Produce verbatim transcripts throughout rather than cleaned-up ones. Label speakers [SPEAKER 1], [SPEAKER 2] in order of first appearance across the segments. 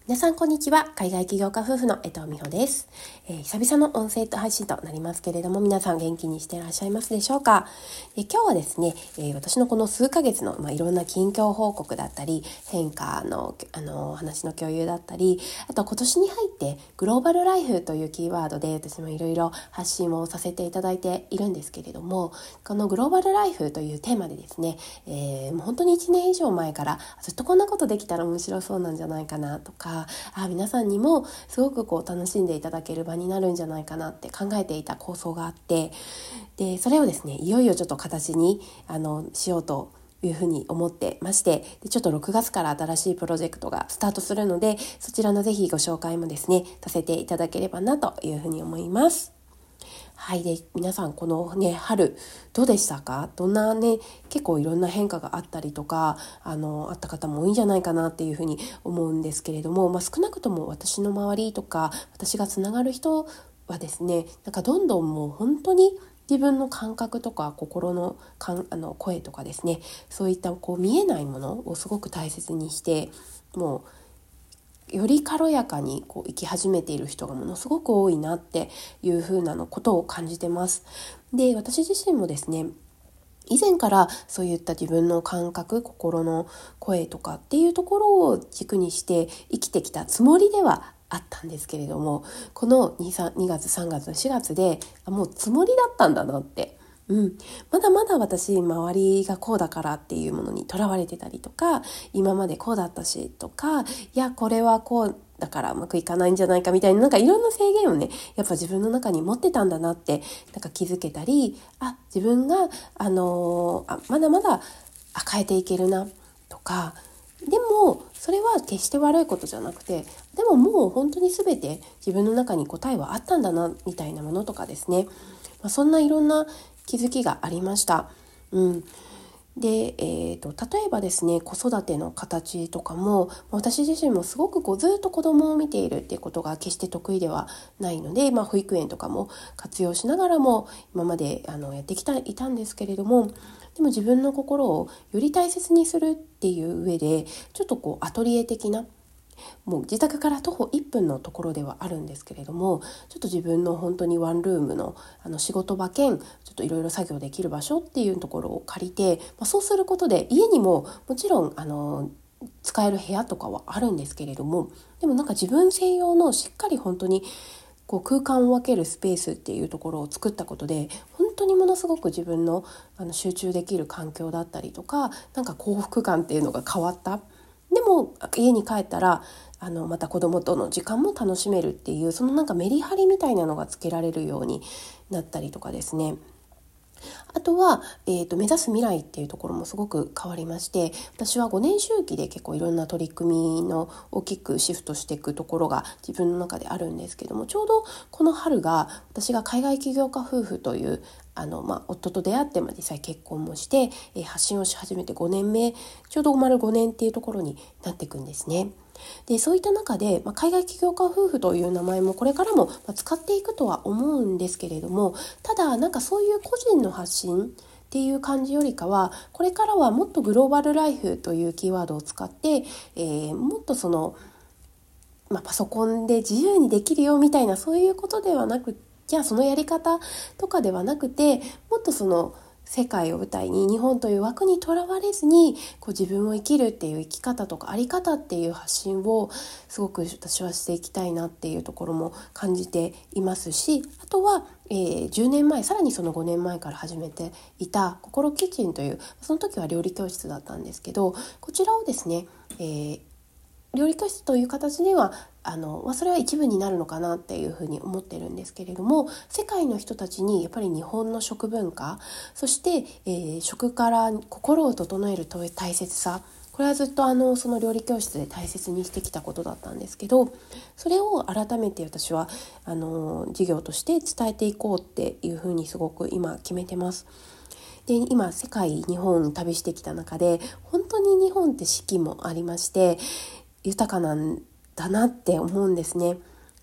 [SPEAKER 1] 皆さんこんにちは。海外起業家夫婦の江藤美穂です、えー、久々の音声配信となりますけれども、皆さん元気にしていらっしゃいますでしょうか。えー、今日はですね、えー、私のこの数ヶ月の、まあ、いろんな近況報告だったり変化の、あの話の共有だったり、あと今年に入ってグローバルライフというキーワードで私もいろいろ発信をさせていただいているんですけれども、このグローバルライフというテーマでですね、えー、もう本当にいちねん以上前からずっとこんなことできたら面白そうなんじゃないかなとか、あ皆さんにもすごくこう楽しんでいただける場になるんじゃないかなって考えていた構想があって、でそれをですねいよいよちょっと形にあのしようというふうに思ってまして、でちょっとろくがつから新しいプロジェクトがスタートするので、そちらのぜひご紹介もですねさせていただければなというふうに思います。はい。で、皆さんこのね、春どうでしたか？どんなね、結構いろんな変化があったりとか、あの、あった方も多いんじゃないかなっていうふうに思うんですけれども、まあ少なくとも私の周りとか、私がつながる人はですね、なんかどんどんもう本当に自分の感覚とか心のかんあの声とかですね、そういったこう見えないものをすごく大切にして、もうより軽やかにこう生き始めている人がものすごく多いなっていう風なのことを感じてます。で、私自身もですね、以前からそういった自分の感覚、心の声とかっていうところを軸にして生きてきたつもりではあったんですけれども、この に, にがつさんがつしがつでもうつもりだったんだなってうん、まだまだ私周りがこうだからっていうものにとらわれてたりとか、今までこうだったしとか、いやこれはこうだからうまくいかないんじゃないかみたいな、なんかいろんな制限をねやっぱ自分の中に持ってたんだなってなんか気づけたり、あ自分があのー、あまだまだ変えていけるなとか、でもそれは決して悪いことじゃなくて、でももう本当に全て自分の中に答えはあったんだなみたいなものとかですね、まあ、そんないろんな気づきがありました。うん、で、えーと、例えばですね、子育ての形とかも私自身もすごくこうずっと子供を見ているっていうことが決して得意ではないので、まあ、保育園とかも活用しながらも今まであのやってきたいたんですけれども、でも自分の心をより大切にするっていう上でちょっとこうアトリエ的な、もう自宅から徒歩いっぷんのところではあるんですけれども、ちょっと自分の本当にワンルームの、あの仕事場兼ちょっといろいろ作業できる場所っていうところを借りて、まあ、そうすることで家にももちろんあの使える部屋とかはあるんですけれども、でもなんか自分専用のしっかり本当にこう空間を分けるスペースっていうところを作ったことで、本当にものすごく自分の、あの集中できる環境だったりとか、なんか幸福感っていうのが変わった。でも家に帰ったらあのまた子供との時間も楽しめるっていう、そのなんかメリハリみたいなのがつけられるようになったりとかですね。あとは、えーと、目指す未来っていうところもすごく変わりまして、私はごねん周期で結構いろんな取り組みの大きくシフトしていくところが自分の中であるんですけども、ちょうどこの春が私が海外起業家夫婦というあの、まあ、夫と出会って、まあ、実際結婚もして、えー、発信をし始めてごねんめ、ちょうど丸ごねんっていうところになっていくんですね。でそういった中で、まあ、海外起業家夫婦という名前もこれからも使っていくとは思うんですけれども、ただなんかそういう個人の発信っていう感じよりかは、これからはもっとグローバルライフというキーワードを使って、えー、もっとその、まあ、パソコンで自由にできるよみたいな、そういうことではなく、じゃあそのやり方とかではなくて、もっとその世界を舞台に日本という枠にとらわれずにこう自分を生きるっていう生き方とかあり方っていう発信をすごく私はしていきたいなっていうところも感じていますし、あとは、えー、じゅうねんまえ、さらにそのごねんまえから始めていた心キッチンという、その時は料理教室だったんですけど、こちらをですね、えー料理教室という形ではあの、まあ、それは一部になるのかなっていうふうに思ってるんですけれども、世界の人たちにやっぱり日本の食文化、そして、えー、食から心を整えるという大切さ、これはずっとあのその料理教室で大切にしてきたことだったんですけど、それを改めて私はあの事業として伝えていこうっていうふうにすごく今決めてます。で今世界日本旅してきた中で、本当に日本って四季もありまして豊かなんだなって思うんですね。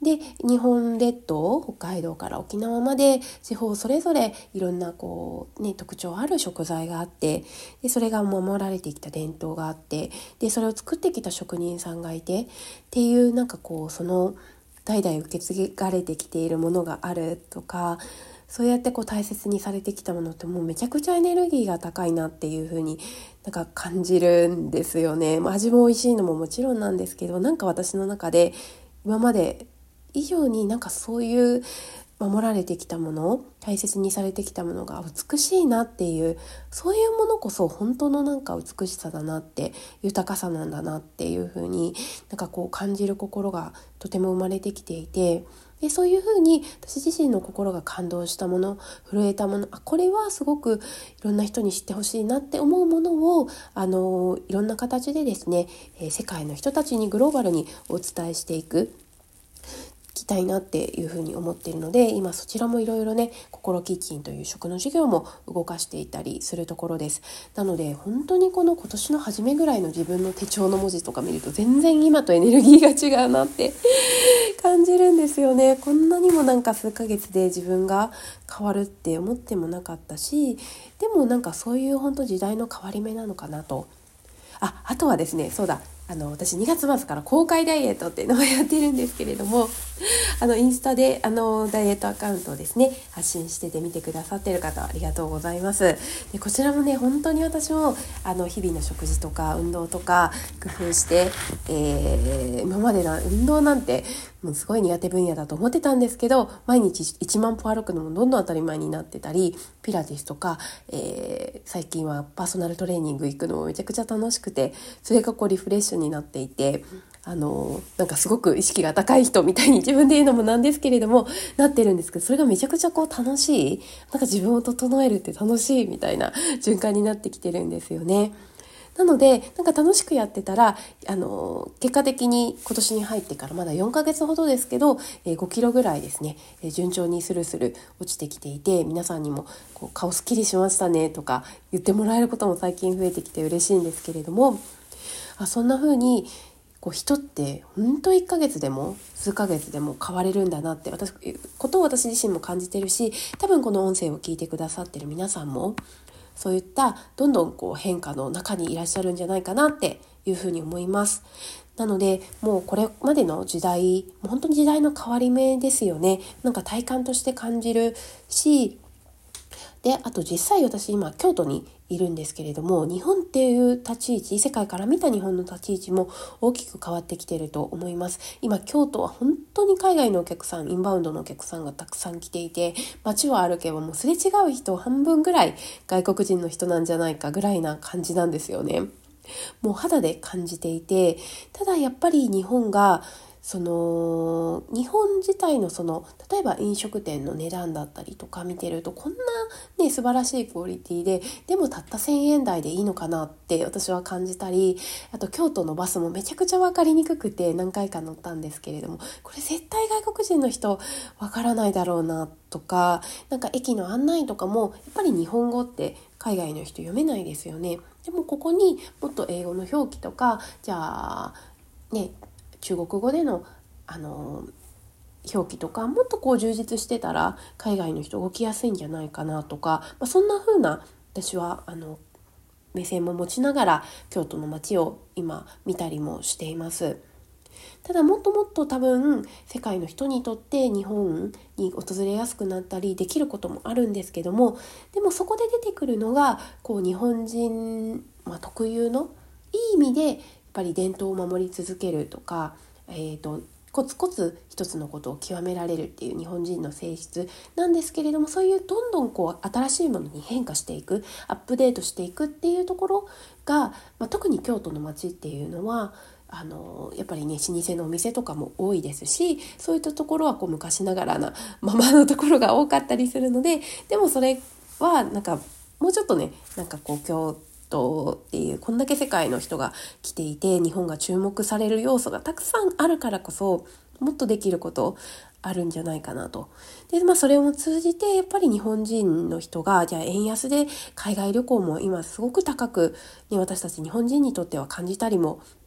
[SPEAKER 1] で日本列島、北海道から沖縄まで地方それぞれいろんなこう、ね、特徴ある食材があって、でそれが守られてきた伝統があって、でそれを作ってきた職人さんがいてっていう、なんかこうその代々受け継がれてきているものがあるとか、そうやってこう大切にされてきたものってもうめちゃくちゃエネルギーが高いなっていう風になんか感じるんですよね。まあ、味も美味しいのももちろんなんですけど、なんか私の中で今まで以上になんかそういう守られてきたもの、大切にされてきたものが美しいなっていう、そういうものこそ本当のなんか美しさだなって、豊かさなんだなっていう風になんかこう感じる心がとても生まれてきていて、でそういう風に私自身の心が感動したもの、震えたもの、あこれはすごくいろんな人に知ってほしいなって思うものをあのいろんな形でですね、えー、世界の人たちにグローバルにお伝えしていくきたいなっていうふうに思っているので、今そちらもいろいろね、心キッチンという食の授業も動かしていたりするところです。なので本当にこの今年の初めぐらいの自分の手帳の文字とか見ると全然今とエネルギーが違うなって感じるんですよね。こんなにもなんか数ヶ月で自分が変わるって思ってもなかったし、でもなんかそういう本当時代の変わり目なのかなと。あ、あとはですね、そうだ、あの私にがつ末から公開ダイエットっていうのをやってるんですけれども、あのインスタであのダイエットアカウントをですね発信してて見てくださっている方ありがとうございます。でこちらもね本当に私もあの日々の食事とか運動とか工夫して、えー、今までの運動なんてもうすごい苦手分野だと思ってたんですけど、毎日いちまん歩歩くのもどんどん当たり前になってたり、ピラティスとか、えー、最近はパーソナルトレーニング行くのもめちゃくちゃ楽しくて、それがこうリフレッシュになっていて、あのなんかすごく意識が高い人みたいに自分で言うのもなんですけれどもなってるんですけど、それがめちゃくちゃこう楽しい、なんか自分を整えるって楽しいみたいな循環になってきてるんですよね。なのでなんか楽しくやってたら、あの結果的に今年に入ってからまだよんかげつほどですけど、えー、ごキロぐらいですね、えー、順調にスルスル落ちてきていて、皆さんにもこう顔すっきりしましたねとか言ってもらえることも最近増えてきて嬉しいんですけれども、あそんな風にこう人って本当いっかげつでも数ヶ月でも変われるんだなって私ことを私自身も感じてるし、多分この音声を聞いてくださってる皆さんもそういったどんどんこう変化の中にいらっしゃるんじゃないかなっていうふうに思います。なのでもうこれまでの時代、もう本当に時代の変わり目ですよね。なんか体感として感じるし、であと実際私今京都にいるんですけれども、日本っていう立ち位置、世界から見た日本の立ち位置も大きく変わってきていると思います。今京都は本当に海外のお客さん、インバウンドのお客さんがたくさん来ていて、街を歩けばもうすれ違う人半分ぐらい外国人の人なんじゃないかぐらいな感じなんですよね。もう肌で感じていて、ただやっぱり日本がその日本自体のその例えば飲食店の値段だったりとか見てると、こんなね素晴らしいクオリティででもたったせんえん台でいいのかなって私は感じたり、あと京都のバスもめちゃくちゃ分かりにくくて何回か乗ったんですけれども、これ絶対外国人の人分からないだろうなとか、なんか駅の案内とかもやっぱり日本語って海外の人読めないですよね。でもここにもっと英語の表記とか、じゃあね中国語での、あの表記とかもっとこう充実してたら海外の人動きやすいんじゃないかなとか、まあ、そんな風な私はあの目線も持ちながら京都の街を今見たりもしています。ただもっともっと多分世界の人にとって日本に訪れやすくなったりできることもあるんですけども、でもそこで出てくるのがこう日本人、まあ、特有のいい意味でやっぱり伝統を守り続けるとか、えーと、コツコツ一つのことを極められるっていう日本人の性質なんですけれども、そういうどんどんこう新しいものに変化していく、アップデートしていくっていうところが、まあ、特に京都の街っていうのはあのやっぱりね老舗のお店とかも多いですし、そういったところはこう昔ながらなままのところが多かったりするので、でもそれはなんかもうちょっとねなんかこう京都っていうこんだけ世界の人が来ていて日本が注目される要素がたくさんあるからこそ、もっとできることあるんじゃないかなと。で、まあそれを通じてやっぱり日本人の人がじゃあ円安で海外旅行も今すごく高く、ね、私たち日本人にとっては感じたりも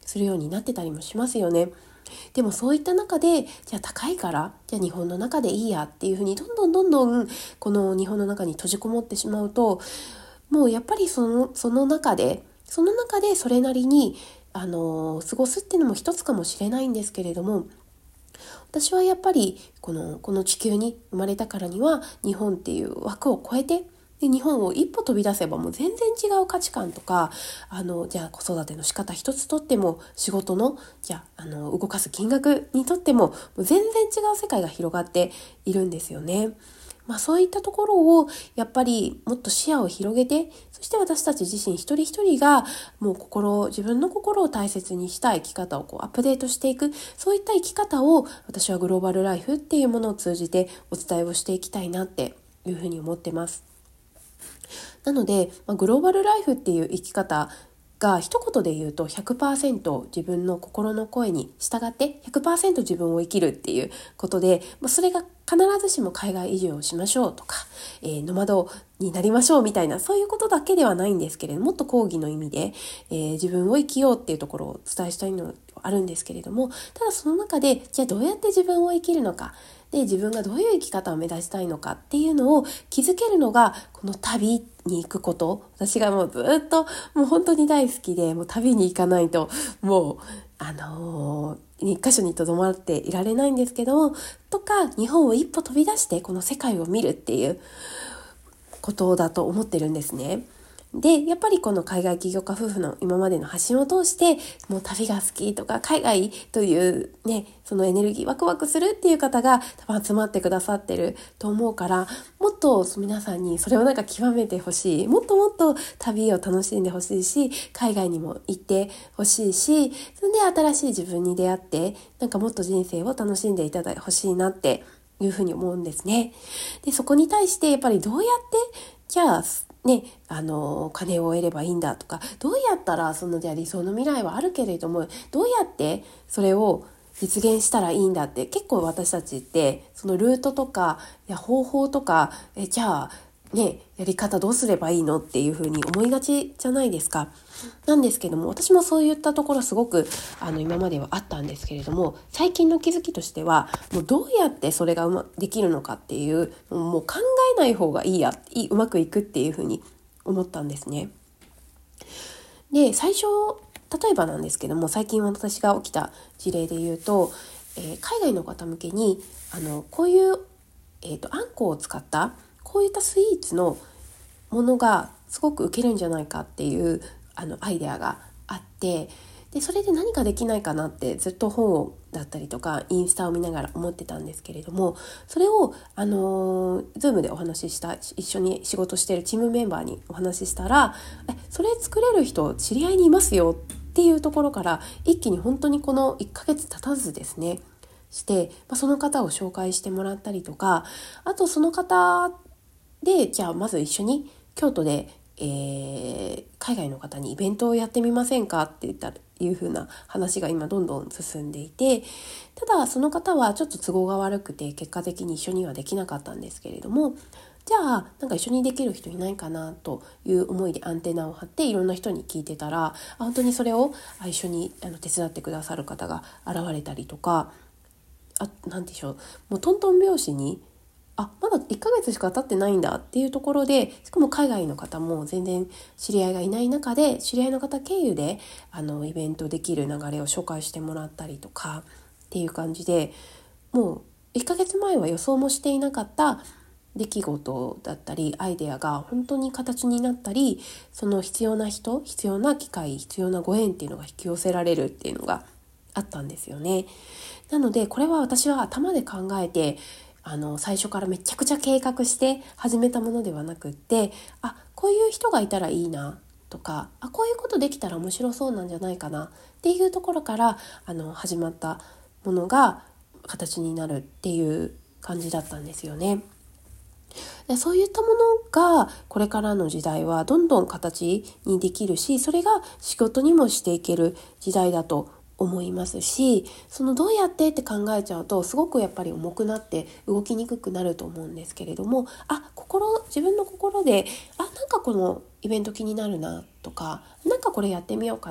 [SPEAKER 1] するようになってたりもしますよね。でもそういった中で、じゃあ高いからじゃあ日本の中でいいやっていうふうにどんどんどんどんこの日本の中に閉じこもってしまうと、もうやっぱりそのその中でその中でそれなりにあの過ごすっていうのも一つかもしれないんですけれども、私はやっぱりこのこの地球に生まれたからには日本っていう枠を超えて、で日本を一歩飛び出せばもう全然違う価値観とか、あのじゃあ子育ての仕方一つとっても、仕事のじゃあ、あの動かす金額にとっても、もう全然違う世界が広がっているんですよね。まあ、そういったところをやっぱりもっと視野を広げて、そして私たち自身一人一人がもう心自分の心を大切にした生き方をこうアップデートしていく、そういった生き方を私はグローバルライフっていうものを通じてお伝えをしていきたいなっていうふうに思ってます。なので、まあ、グローバルライフっていう生き方が一言で言うと ひゃくパーセント 自分の心の声に従って ひゃくパーセント 自分を生きるっていうことで、まあ、それが必ずしも海外移住をしましょうとか、えー、ノマドになりましょうみたいな、そういうことだけではないんですけれども、もっと講義の意味で、えー、自分を生きようっていうところをお伝えしたいのはあるんですけれども、ただその中でじゃあどうやって自分を生きるのか、で自分がどういう生き方を目指したいのかっていうのを気づけるのがこの旅に行くこと。私がもうずっともう本当に大好きで、もう旅に行かないともうあのー、一箇所にとどまっていられないんですけども、とか日本を一歩飛び出してこの世界を見るっていうことだと思ってるんですね。で、やっぱりこの海外起業家夫婦の今までの発信を通して、もう旅が好きとか海外というね、そのエネルギーワクワクするっていう方が多分集まってくださってると思うから、もっと皆さんにそれをなんか極めてほしい。もっともっと旅を楽しんでほしいし、海外にも行ってほしいし、それで新しい自分に出会って、なんかもっと人生を楽しんでいただいてほしいなっていうふうに思うんですね。で、そこに対してやっぱりどうやって、じゃあ、ね、あの金を得ればいいんだとか、どうやったらそのじゃあ理想の未来はあるけれども、どうやってそれを実現したらいいんだって、結構私たちってそのルートとかいや方法とか、えじゃあねやり方どうすればいいのっていうふうに思いがちじゃないですか。なんですけども、私もそういったところすごくあの今まではあったんですけれども、最近の気づきとしてはもうどうやってそれがうまできるのかっていうもう考えない方がいいやいいうまくいくっていうふうに思ったんですね。で、最初例えばなんですけども、最近私が起きた事例で言うと、えー、海外の方向けにあのこういう、えーと、あんこを使ったこういったスイーツのものがすごく受けるんじゃないかっていうあのアイデアがあって、でそれで何かできないかなってずっと本だったりとかインスタを見ながら思ってたんですけれども、それをあのー、ズームでお話しした一緒に仕事しているチームメンバーにお話ししたら、えそれ作れる人知り合いにいますよっていうところから一気に本当にこのいっかげつ経たずですねして、まあ、その方を紹介してもらったりとか、あとその方でじゃあまず一緒に京都で、えー、海外の方にイベントをやってみませんかって言ったいう風な話が今どんどん進んでいて、ただその方はちょっと都合が悪くて結果的に一緒にはできなかったんですけれども、じゃあなんか一緒にできる人いないかなという思いでアンテナを張っていろんな人に聞いてたら、本当にそれを一緒にあの手伝ってくださる方が現れたりとか、あなんでしょう、もうトントン拍子にあまだいっかげつしか経ってないんだっていうところで、しかも海外の方も全然知り合いがいない中で知り合いの方経由であのイベントできる流れを紹介してもらったりとかっていう感じで、もういっかげつまえは予想もしていなかった出来事だったりアイデアが本当に形になったり、その必要な人、必要な機会、必要なご縁っていうのが引き寄せられるっていうのがあったんですよね。なのでこれは私は頭で考えてあの最初からめちゃくちゃ計画して始めたものではなくって、あこういう人がいたらいいなとか、あこういうことできたら面白そうなんじゃないかなっていうところからあの始まったものが形になるっていう感じだったんですよね。でそういったものがこれからの時代はどんどん形にできるし、それが仕事にもしていける時代だと思いますし、そのどうやってって考えちゃうとすごくやっぱり重くなって動きにくくなると思うんですけれども、あ心自分の心であなんかこのイベント気になるなとか、なんかこれやってみようかなとか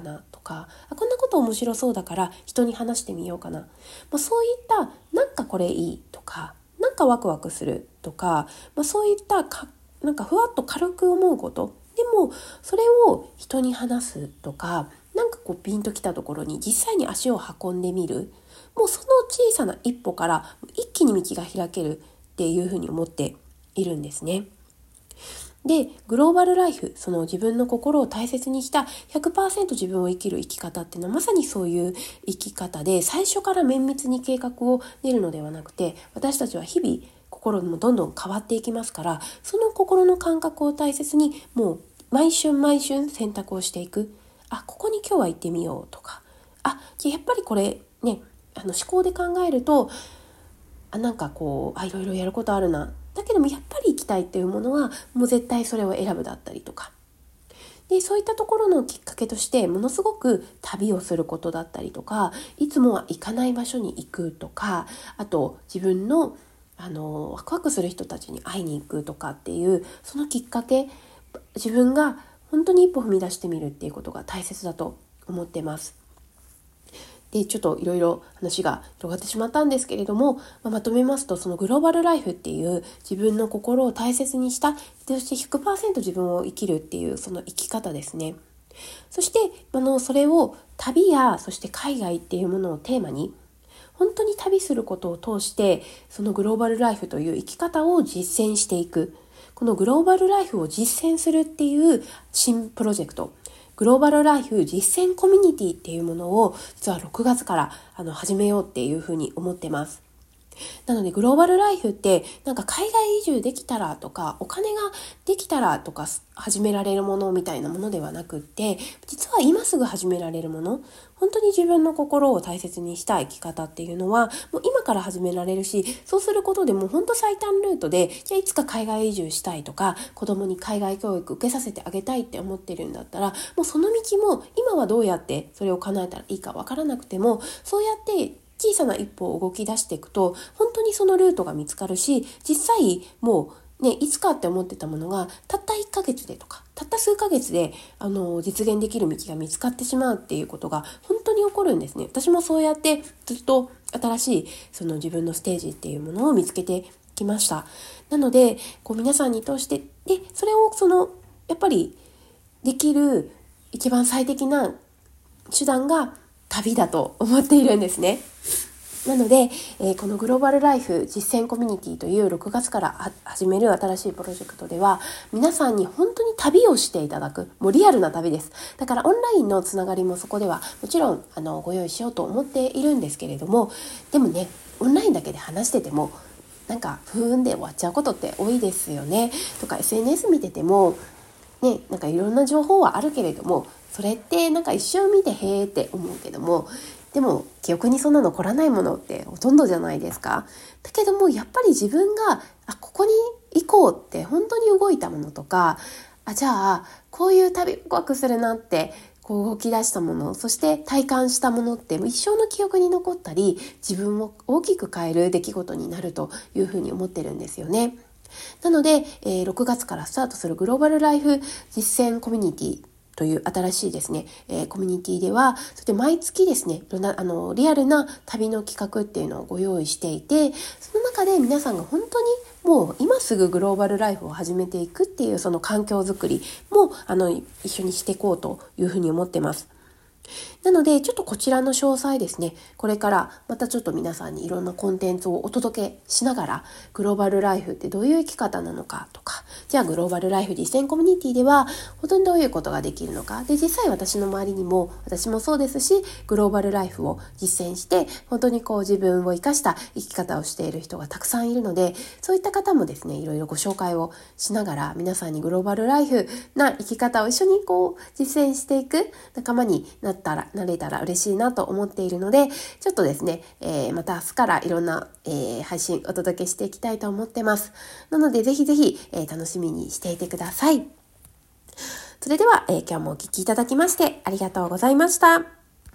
[SPEAKER 1] か、あこんなこと面白そうだから人に話してみようかな、まあ、そういったなんかこれいいとか、なんかワクワクするとか、まあ、そういったかなんかふわっと軽く思うこと、でもそれを人に話すとか、なんかこうピンときたところに実際に足を運んでみる、もうその小さな一歩から一気に道が開けるっていうふうに思っているんですね。で、グローバルライフ、その自分の心を大切にした ひゃくパーセント 自分を生きる生き方っていうのはまさにそういう生き方で、最初から綿密に計画を練るのではなくて、私たちは日々心もどんどん変わっていきますから、その心の感覚を大切にもう毎春毎春選択をしていく。あ、ここに今日は行ってみようとか、あ、やっぱりこれね、あの思考で考えると、あなんかこうあいろいろやることあるな、だけどもやっぱり行きたいっていうものはもう絶対それを選ぶだったりとかで、そういったところのきっかけとしてものすごく旅をすることだったりとか、いつもは行かない場所に行くとか、あと自分のあのワクワクする人たちに会いに行くとかっていう、そのきっかけ、自分が本当に一歩踏み出してみるっていうことが大切だと思ってます。で、ちょっといろいろ話が広がってしまったんですけれども、まあ、まとめますと、そのグローバルライフっていう自分の心を大切にした、そして ひゃくパーセント 自分を生きるっていうその生き方ですね。そしてあのそれを旅やそして海外っていうものをテーマに、本当に旅することを通してそのグローバルライフという生き方を実践していく、このグローバルライフを実践するっていう新プロジェクト、グローバルライフ実践コミュニティっていうものを実はろくがつからあの始めようっていうふうに思ってます。なのでグローバルライフってなんか海外移住できたらとか、お金ができたらとか始められるものみたいなものではなくって、実は今すぐ始められるもの、本当に自分の心を大切にした生き方っていうのはもう今から始められるし、そうすることでもう本当最短ルートで、じゃあいつか海外移住したいとか、子供に海外教育受けさせてあげたいって思ってるんだったら、もうその道も今はどうやってそれを叶えたらいいかわからなくても、そうやって小さな一歩を動き出していくと本当にそのルートが見つかるし、実際もうね、いつかって思ってたものがたったいっかげつでとかたった数ヶ月であの実現できる道が見つかってしまうっていうことが本当に起こるんですね。私もそうやってずっと新しいその自分のステージっていうものを見つけてきました。なのでこう皆さんに通してでそれをそのやっぱりできる一番最適な手段が旅だと思っているんですね。なので、えー、このグローバルライフ実践コミュニティというろくがつから始める新しいプロジェクトでは、皆さんに本当に旅をしていただく、もうリアルな旅です。だからオンラインのつながりもそこではもちろんあのご用意しようと思っているんですけれども、でもね、オンラインだけで話しててもなんかふーんで終わっちゃうことって多いですよね。とか エスエヌエス 見ててもね、なんかいろんな情報はあるけれども、それってなんか一瞬見てへーって思うけども、でも記憶にそんなの残らないものってほとんどじゃないですか。だけどもやっぱり自分があここに行こうって本当に動いたものとか、あじゃあこういう旅ワクワクするなってこう動き出したもの、そして体感したものって一生の記憶に残ったり、自分を大きく変える出来事になるというふうに思ってるんですよね。なので、えー、ろくがつからスタートするグローバルライフ実践コミュニティという新しいですね、えー、コミュニティでは、そして毎月ですね、あのリアルな旅の企画っていうのをご用意していて、その中で皆さんが本当にもう今すぐグローバルライフを始めていくっていうその環境づくりもあの一緒にしていこうというふうに思ってます。なのでちょっとこちらの詳細ですね、これからまたちょっと皆さんにいろんなコンテンツをお届けしながら、グローバルライフってどういう生き方なのかとか、じゃあグローバルライフ実践コミュニティでは本当にどういうことができるのか、で実際私の周りにも私もそうですし、グローバルライフを実践して本当にこう自分を生かした生き方をしている人がたくさんいるので、そういった方もですねいろいろご紹介をしながら、皆さんにグローバルライフな生き方を一緒にこう実践していく仲間になったらなれたら嬉しいなと思っているので、ちょっとですね、えー、また明日からいろんな、えー、配信お届けしていきたいと思ってます。なのでぜひぜひ、えー、楽しみにしていてください。それでは、えー、今日もお聞きいただきましてありがとうございました。